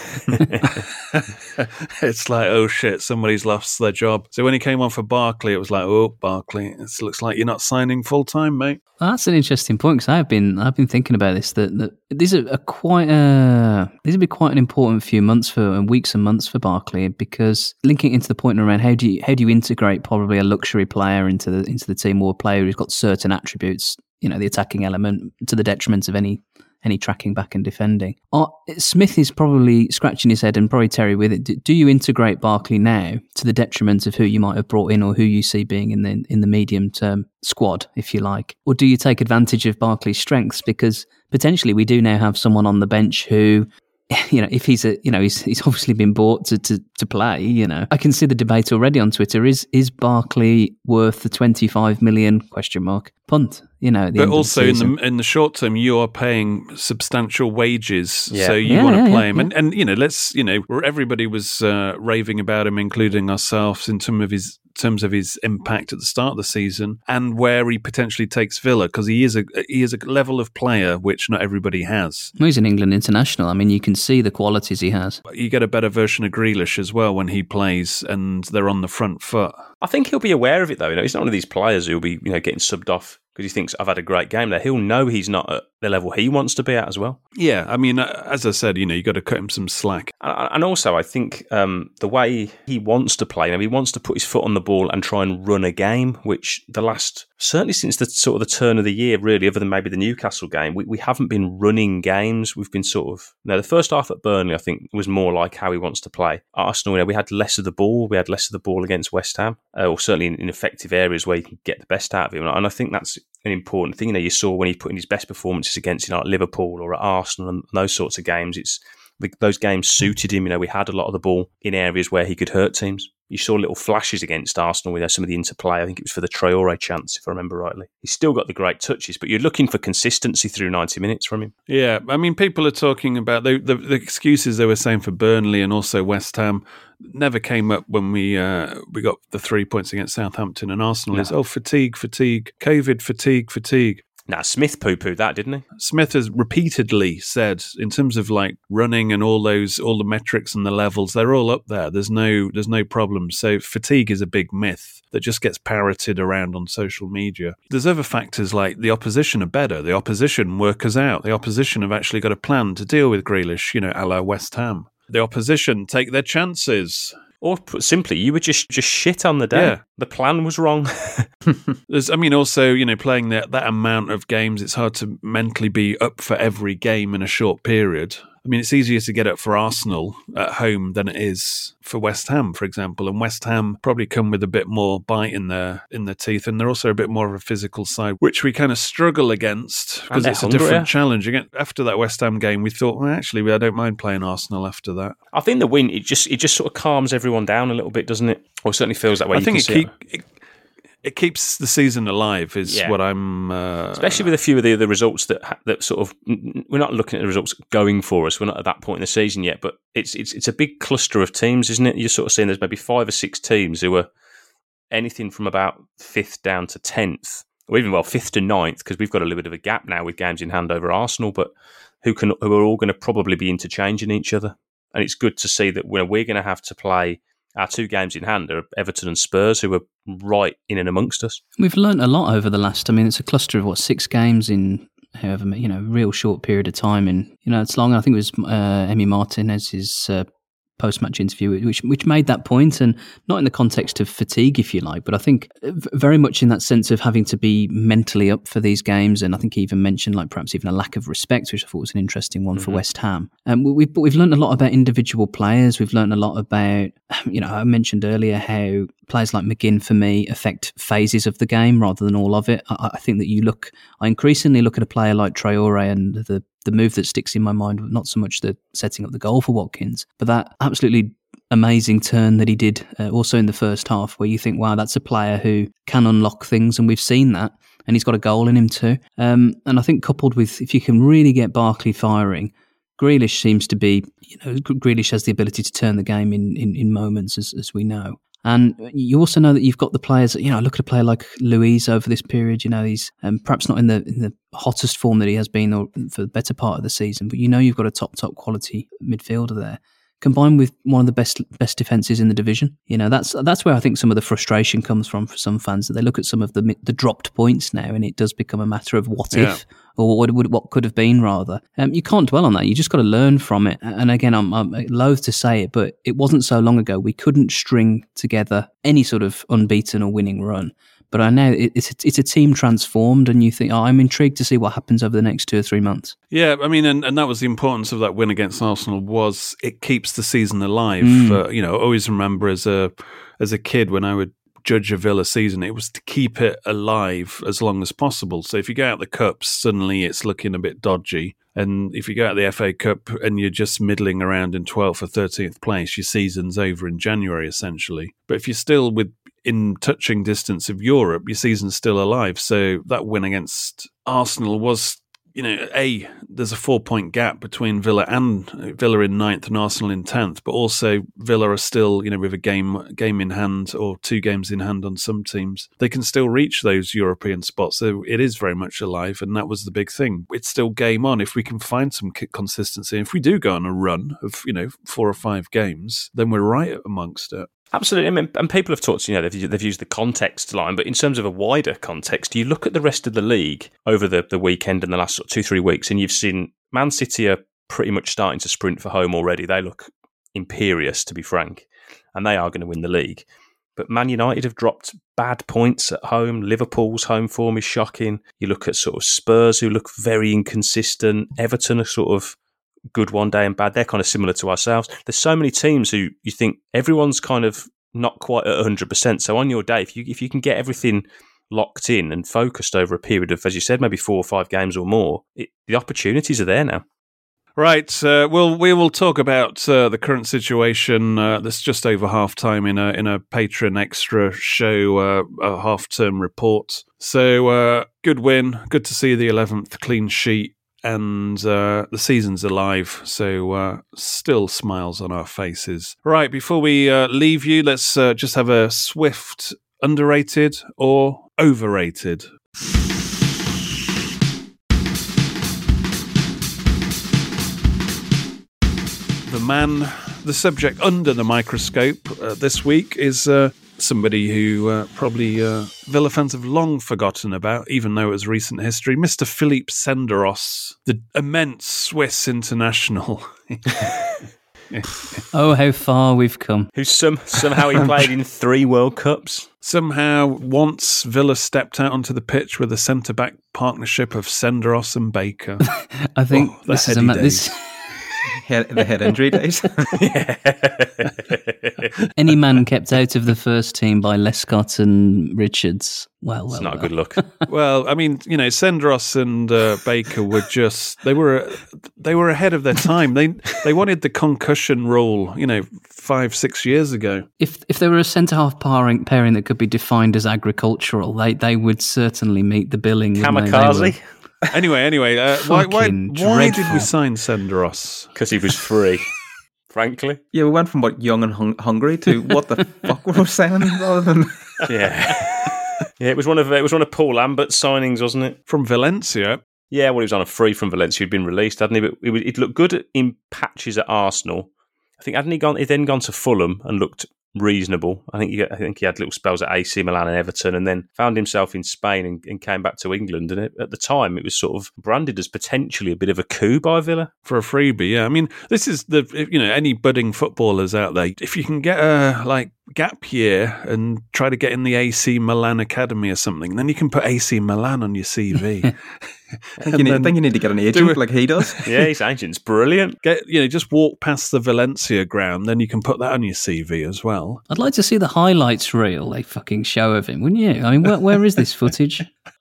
It's like, oh shit, somebody's lost their job. So when he came on for Barkley, it was like, oh, Barkley, it looks like you're not signing full time, mate. Well, that's an interesting point, because I've been I've been thinking about this. That, that these are a quite uh, these will be quite an important few months for and weeks and months for Barkley, because linking into the point around how do you how do you integrate probably a luxury player into the into the team, or a player who's got certain attributes, you know, the attacking element, to the detriment of any any tracking back and defending. Uh, Smith is probably scratching his head, and probably Terry with it. Do, do you integrate Barkley now to the detriment of who you might have brought in, or who you see being in the in the medium term squad, if you like? Or do you take advantage of Barkley's strengths? Because potentially we do now have someone on the bench who, you know, if he's a, you know, he's he's obviously been bought to, to, to play, you know. I can see the debate already on Twitter. Is is Barkley worth the twenty-five million question mark punt, you know, at the but end also of the in season? the in the short term, you are paying substantial wages, Yeah. so you Yeah, want to yeah, play yeah, him. yeah. And, and you know, let's you know, everybody was uh, raving about him, including ourselves, in terms of his terms of his impact at the start of the season and where he potentially takes Villa, because he is a he is a level of player which not everybody has. Well, he's an England international. I mean, you can see the qualities he has. You get a better version of Grealish as well when he plays, and they're on the front foot. I think he'll be aware of it, though. You know, he's not one of these players who'll be, you know, getting subbed off because he thinks, I've had a great game there. He'll know he's not at the level he wants to be at as well. Yeah, I mean, uh, as I said, you know, you got to cut him some slack. And and also, I think um, the way he wants to play, you know, he wants to put his foot on the ball and try and run a game, which the last, certainly since the sort of the turn of the year, really, other than maybe the Newcastle game, we, we haven't been running games. We've been sort of, you know, the first half at Burnley, I think, was more like how he wants to play. Arsenal, you know, we had less of the ball. We had less of the ball against West Ham, uh, or certainly in, in effective areas where you can get the best out of him. And I think that's an important thing. You know, you saw when he put in his best performances against, you know, like Liverpool or at Arsenal and those sorts of games, it's those games suited him. You know, we had a lot of the ball in areas where he could hurt teams. You saw little flashes against Arsenal with some of the interplay. I think it was for the Traore chance, if I remember rightly. He's still got the great touches, but you're looking for consistency through ninety minutes from him. Yeah, I mean, people are talking about the, the, the excuses they were saying for Burnley and also West Ham never came up when we uh, we got the three points against Southampton and Arsenal. No. Is oh, fatigue, fatigue, COVID, fatigue, fatigue. Now, Smith poo-pooed that, didn't he? Smith has repeatedly said, in terms of like running and all those, all the metrics and the levels, they're all up there. There's no, there's no problem. So fatigue is a big myth that just gets parroted around on social media. There's other factors like the opposition are better. The opposition work us out. The opposition have actually got a plan to deal with Grealish, you know, a la West Ham. The opposition take their chances. Or put simply, you were just, just shit on the day. Yeah. The plan was wrong. There's, I mean, also, you know, playing that, that amount of games, it's hard to mentally be up for every game in a short period. I mean, it's easier to get up for Arsenal at home than it is for West Ham, for example. And West Ham probably come with a bit more bite in their in their teeth, and they're also a bit more of a physical side, which we kind of struggle against because it's a hungrier. different challenge. Again, after that West Ham game, we thought, well, actually, I don't mind playing Arsenal after that. I think the win, it just it just sort of calms everyone down a little bit, doesn't it? Or it certainly feels that way. I You think can it, see keep, it it keeps the season alive. Is Yeah. what I'm, uh, Especially with a few of the other results that ha- that sort of, we're not looking at the results going for us. We're not at that point in the season yet, but it's it's it's a big cluster of teams, isn't it? You're sort of seeing there's maybe five or six teams who are anything from about fifth down to tenth, or even well fifth to ninth, because we've got a little bit of a gap now with games in hand over Arsenal, but who can who are all going to probably be interchanging each other, and it's good to see that we're we're going to have to play. Our two games in hand are Everton and Spurs, who are right in and amongst us. We've learnt a lot over the last, I mean, it's a cluster of, what, six games in, however, you know, real short period of time. And, you know, it's long. I think it was uh, Emi Martinez's uh, post-match interview, which which made that point, and not in the context of fatigue, if you like, but I think very much in that sense of having to be mentally up for these games. And I think he even mentioned like perhaps even a lack of respect, which I thought was an interesting one mm-hmm. for West Ham. And um, we've we've learned a lot about individual players. We've learned a lot about, you know, I mentioned earlier how players like McGinn for me affect phases of the game rather than all of it. I, I think that you look, I increasingly look at a player like Traore and the the move that sticks in my mind, not so much the setting up the goal for Watkins, but that absolutely amazing turn that he did uh, also in the first half, where you think, wow, that's a player who can unlock things, and we've seen that, and he's got a goal in him too. Um, and I think coupled with, if you can really get Barkley firing, Grealish seems to be, you know, Grealish has the ability to turn the game in, in, in moments, as, as we know. And you also know that you've got the players, you know, look at a player like Luiz over this period, you know, he's um, perhaps not in the in the hottest form that he has been or for the better part of the season, but you know you've got a top, top quality midfielder there, combined with one of the best best defences in the division. You know, that's that's where I think some of the frustration comes from for some fans, that they look at some of the the dropped points now and it does become a matter of what yeah. if, or what would what could have been rather. Um, you can't dwell on that. You just got to learn from it. And again, I'm, I'm loath to say it, but it wasn't so long ago we couldn't string together any sort of unbeaten or winning run. But I know it's it's a team transformed, and you think, oh, I'm intrigued to see what happens over the next two or three months. Yeah, I mean, and, and that was the importance of that win against Arsenal, was it keeps the season alive. Mm. Uh, you know, I always remember as a as a kid when I would judge a Villa season, it was to keep it alive as long as possible. So if you go out the Cups, suddenly it's looking a bit dodgy. And if you go out the F A Cup and you're just middling around in twelfth or thirteenth place, your season's over in January, essentially. But if you're still with in touching distance of Europe, your season's still alive. So that win against Arsenal was, you know, A, there's a four-point gap between Villa and Villa in ninth and Arsenal in tenth, but also Villa are still, you know, with a game game in hand or two games in hand on some teams. They can still reach those European spots. So it is very much alive, and that was the big thing. It's still game on. If we can find some consistency, if we do go on a run of, you know, four or five games, then we're right amongst it. Absolutely. I mean, and people have talked, you know, they've, they've used the context line, but in terms of a wider context, you look at the rest of the league over the, the weekend and the last sort of two, three weeks, and you've seen Man City are pretty much starting to sprint for home already. They look imperious, to be frank, and they are going to win the league. But Man United have dropped bad points at home. Liverpool's home form is shocking. You look at sort of Spurs, who look very inconsistent. Everton are sort of good one day and bad. They're kind of similar to ourselves. There's so many teams who you think everyone's kind of not quite at one hundred percent. So on your day, if you if you can get everything locked in and focused over a period of, as you said, maybe four or five games or more, it, the opportunities are there now. Right. Uh, well, we will talk about uh, the current situation. Uh, that's just over half time in a in a Patreon extra show, uh, a half term report. So uh, good win. Good to see the eleventh clean sheet. And uh, the season's alive, so uh, still smiles on our faces. Right, before we uh, leave you, let's uh, just have a swift underrated or overrated. The man, the subject under the microscope uh, this week is uh, somebody who uh, probably uh, Villa fans have long forgotten about, even though it was recent history. Mister Philippe Senderos, the immense Swiss international. Oh, how far we've come. Who some, somehow he played in three World Cups. Somehow, once Villa stepped out onto the pitch with a centre-back partnership of Senderos and Baker. I think oh, this is a... Ma- this Head, the head injury days. Any man kept out of the first team by Lescott and Richards. Well, well, it's not well. a good look. Well, I mean, you know, Senderos and uh, Baker were just they were they were ahead of their time. They they wanted the concussion rule, you know, five six years ago. If if there were a centre half pairing pairing that could be defined as agricultural, they they would certainly meet the billing. Kamikaze. Anyway, anyway, uh, why why why did we sign Senderos? Because he was free, frankly. Yeah, we went from what young and hung- hungry to what the fuck were we saying rather than yeah, yeah. It was one of it was one of Paul Lambert's signings, wasn't it? From Valencia. Yeah, well, he was on a free from Valencia. He'd been released, hadn't he? But it, it looked good in patches at Arsenal. I think hadn't he gone? He then gone to Fulham and looked reasonable. I think he, I think he had little spells at A C Milan and Everton, and then found himself in Spain and, and came back to England. And it, at the time, it was sort of branded as potentially a bit of a coup by Villa for a freebie. Yeah, I mean, this is the you know any budding footballers out there. If you can get a like gap year and try to get in the A C Milan academy or something, then you can put A C Milan on your C V. I, think you need, I think you need to get an agent a, like he does. Yeah, his agent's brilliant. Get you know, just walk past the Valencia ground, then you can put that on your C V as well. I'd like to see the highlights reel they fucking show of him, wouldn't you? I mean, where, where is this footage?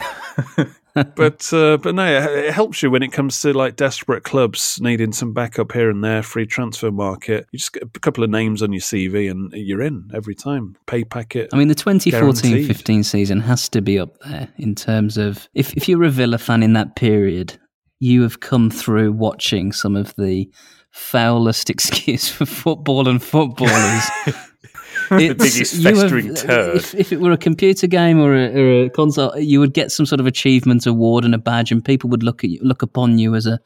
but uh, but no, it helps you when it comes to like desperate clubs needing some backup here and there, free transfer market. You just get a couple of names on your C V and you're in every time. Pay packet. I mean, the twenty fourteen fifteen season has to be up there in terms of if, if you're a Villa fan in that period, you have come through watching some of the foulest excuse for football and footballers. The biggest festering have, turd. If, if it were a computer game or a, or a console, you would get some sort of achievement award and a badge, and people would look at you, look upon you as a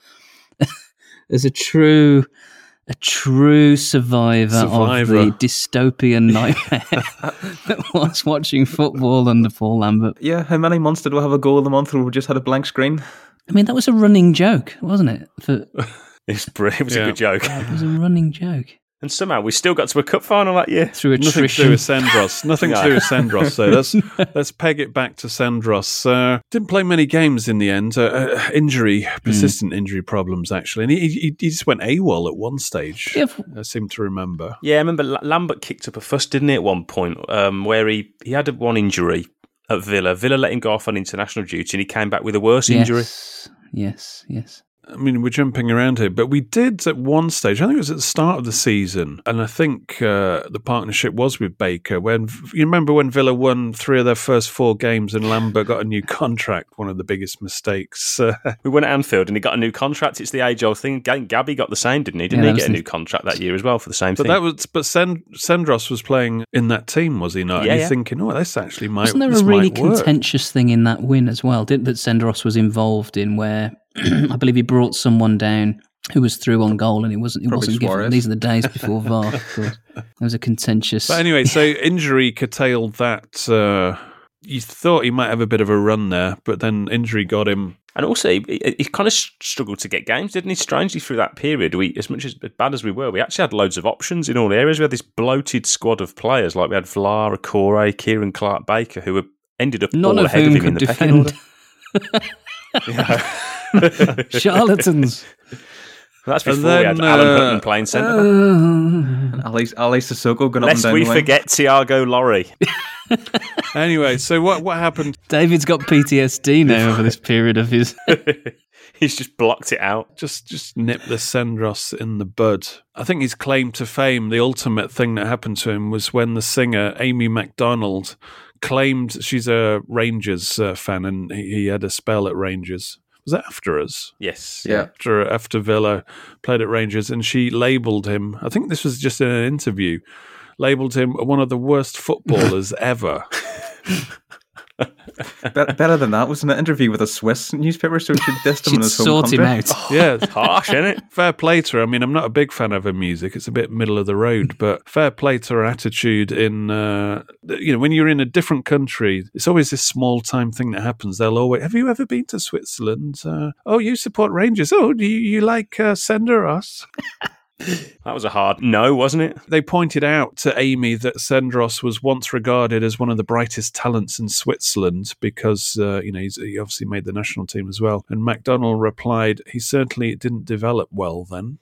as a true a true survivor, survivor. of the dystopian nightmare that was watching football under Paul Lambert. Yeah, how many months did we have a goal a month where we just had a blank screen? I mean, that was a running joke, wasn't it? For, it's brilliant. It was yeah. a good joke. It was a running joke. And somehow we still got to a cup final that year. Through attrition. Nothing to do with Sandros. Nothing to do with Sandros. So let's, let's peg it back to Sandros. Uh, didn't play many games in the end. Uh, uh, injury, persistent mm. injury problems, actually. And he, he, he just went AWOL at one stage, yeah. I seem to remember. Yeah, I remember Lambert kicked up a fuss, didn't he, at one point, um, where he, he had one injury at Villa. Villa let him go off on international duty and he came back with a worse yes. injury. Yes, yes. I mean, we're jumping around here, but we did at one stage, I think it was at the start of the season, and I think uh, the partnership was with Baker. When you remember when Villa won three of their first four games and Lambert got a new contract, one of the biggest mistakes. Uh, we went at Anfield and he got a new contract. It's the age-old thing. Gabby got the same, didn't he? Didn't yeah, he get a new contract that year as well for the same but thing? That was, but Send- Sendros was playing in that team, was he not? Yeah, and you're yeah. thinking, oh, this actually might Wasn't there this a really might contentious work. thing in that win as well, didn't that Sendros was involved in where I believe he brought someone down who was through on goal and it wasn't it Probably wasn't given. Suarez. These are the days before V A R. There was a contentious. But anyway, so injury curtailed that. Uh, you thought he might have a bit of a run there, but then injury got him. And also, he, he kind of struggled to get games, didn't he? Strangely, through that period, we, as much as bad as we were, we actually had loads of options in all areas. We had this bloated squad of players, like we had Vlaar, Akore, Kieran Clark-Baker, who were, ended up None all of ahead whom of him in could the pecking defend. order. Charlatans. That's before then, we had uh, Alan Hutton playing centre. Uh, Ali, Ali Sissoko going up and Lest down we the wing. forget Thiago Laurie. Anyway, so what what happened? David's got P T S D now over this period of his. He's just blocked it out. Just just nip the Sendros in the bud. I think his claim to fame, the ultimate thing that happened to him, was when the singer Amy MacDonald claimed she's a Rangers uh, fan, and he, he had a spell at Rangers. Was that after us? Yes. Yeah. After after Villa played at Rangers, and she labelled him, I think this was just in an interview, labelled him one of the worst footballers ever. Be- better than that was an interview with a Swiss newspaper, so she dissed him in his home sort country. him out. Oh, Yeah, it's harsh, isn't it? fair play to her. I mean, I'm not a big fan of her music. It's a bit middle of the road, but fair play to her attitude in, uh, you know, when you're in a different country, it's always this small time thing that happens. They'll always, have you ever been to Switzerland? Uh, oh, you support Rangers. Oh, do you, you like uh, Senderos? That was a hard no, wasn't it? They pointed out to Amy that Sendros was once regarded as one of the brightest talents in Switzerland because, uh, you know, he's, he obviously made the national team as well. And MacDonald replied, he certainly didn't develop well then.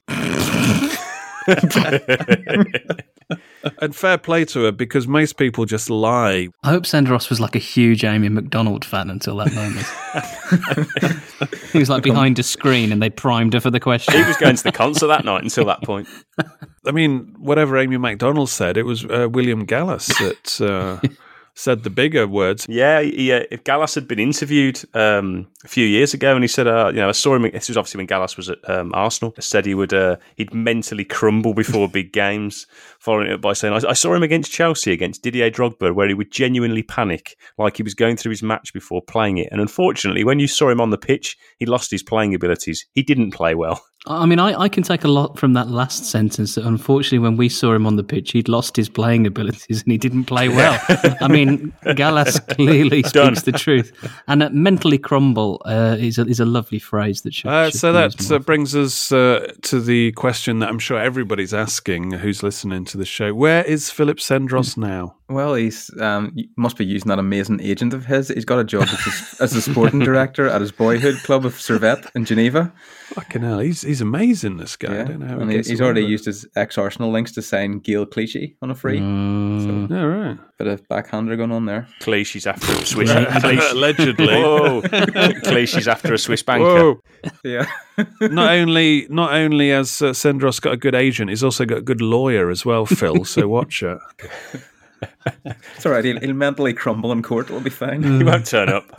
And fair play to her, because most people just lie. I hope Sendros was like a huge Amy MacDonald fan until that moment. He was like behind a screen and they primed her for the question. He was going to the concert that night until that point. I mean, whatever Amy MacDonald said, it was uh, William Gallas that uh, said the bigger words. Yeah, he, uh, if Gallas had been interviewed um, a few years ago, and he said, uh, you know, I saw him. This was obviously when Gallas was at um, Arsenal. Said he would, uh, he'd mentally crumble before big games. Following it up by saying, I, I saw him against Chelsea against Didier Drogba, where he would genuinely panic, like he was going through his match before playing it. And unfortunately, when you saw him on the pitch, he lost his playing abilities. He didn't play well. I mean, I, I can take a lot from that last sentence. That unfortunately, when we saw him on the pitch, he'd lost his playing abilities and he didn't play well. I mean, Gallas clearly speaks the truth. And uh, mentally crumble uh, is, a, is a lovely phrase that should. Uh, should so be that used uh, more. brings us uh, to the question that I'm sure everybody's asking who's listening to the show. Where is Philip Sendros now? Well, he's um, he must be using that amazing agent of his. He's got a job as a, as a sporting director at his boyhood club of Servette in Geneva. Fucking hell, he's he's amazing, this guy. Yeah. I don't know how And he he, gets he's away already with it. used his ex-Arsenal links to sign Gail Clichy on a free. Mm. So, Yeah, right. bit of backhander going on there. Clichy's after a Swiss. Clichy. Allegedly. Whoa. Clichy's after a Swiss banker. Whoa. Yeah. Not only not only has uh, Sendros got a good agent, he's also got a good lawyer as well, Phil. So watch it. It's all right. He'll, he'll mentally crumble in court. It'll be fine. He won't turn up.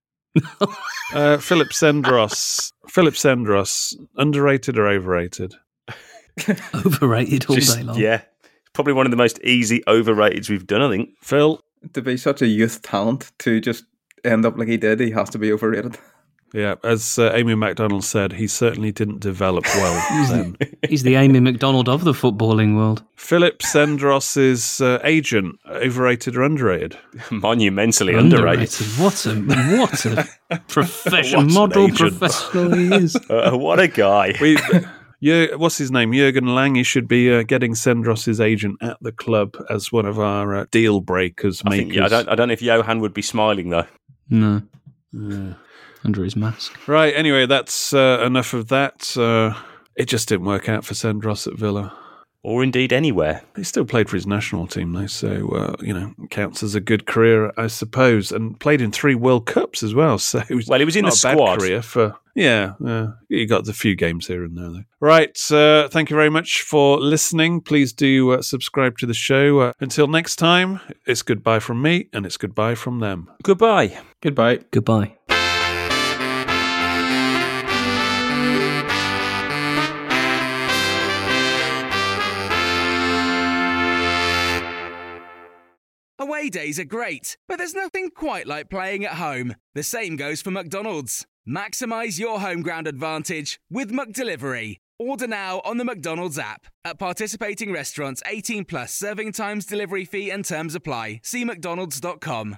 Uh, Philip Sendros. Philip Sendros, underrated or overrated? Overrated all Just- day long. yeah. Probably one of the most easy overrateds we've done, I think. Phil? To be such a youth talent to just end up like he did, he has to be overrated. Yeah, as uh, Amy MacDonald said, he certainly didn't develop well then. He's the Amy McDonald of the footballing world. Philip Sendros' uh, agent, overrated or underrated? Monumentally underrated. What a what a professional What an model agent. professional he is. Uh, what a guy. We, Jur- what's his name? Jurgen Lang. He should be uh, getting Sendros' agent at the club as one of our uh, deal breakers. I, makers. think, yeah, I, don't, I don't know if Johan would be smiling, though. No, Yeah. under his mask. Right, anyway, that's uh, enough of that. Uh, it just didn't work out for Sendros at Villa. Or indeed anywhere. He still played for his national team, though, so, uh, you know, counts as a good career, I suppose, and played in three World Cups as well, so it was Well, he was in not the a bad squad. career for... Yeah, uh, he got a few games here and there, though. Right, uh, thank you very much for listening. Please do uh, subscribe to the show. Uh, until next time, it's goodbye from me, and it's goodbye from them. Goodbye. Goodbye. Goodbye. Away days are great, but there's nothing quite like playing at home. The same goes for McDonald's. Maximise your home ground advantage with McDelivery. Order now on the McDonald's app. At participating restaurants, eighteen plus, serving times, delivery fee and terms apply. See mcdonalds dot com.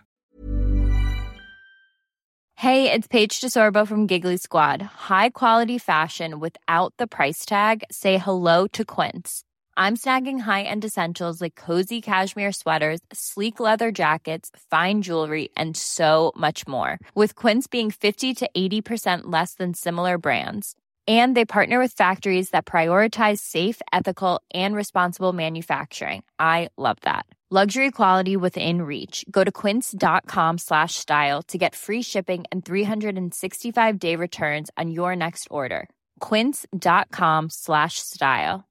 Hey, it's Paige DeSorbo from Giggly Squad. High quality fashion without the price tag. Say hello to Quince. I'm snagging high-end essentials like cozy cashmere sweaters, sleek leather jackets, fine jewelry, and so much more. With Quince being fifty to eighty percent less than similar brands. And they partner with factories that prioritize safe, ethical, and responsible manufacturing. I love that. Luxury quality within reach. Go to quince.com slash style to get free shipping and three sixty-five day returns on your next order. Quince.com slash style.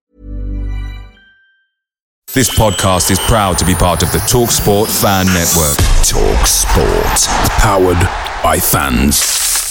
This podcast is proud to be part of the TalkSport Fan Network. TalkSport. Powered by fans.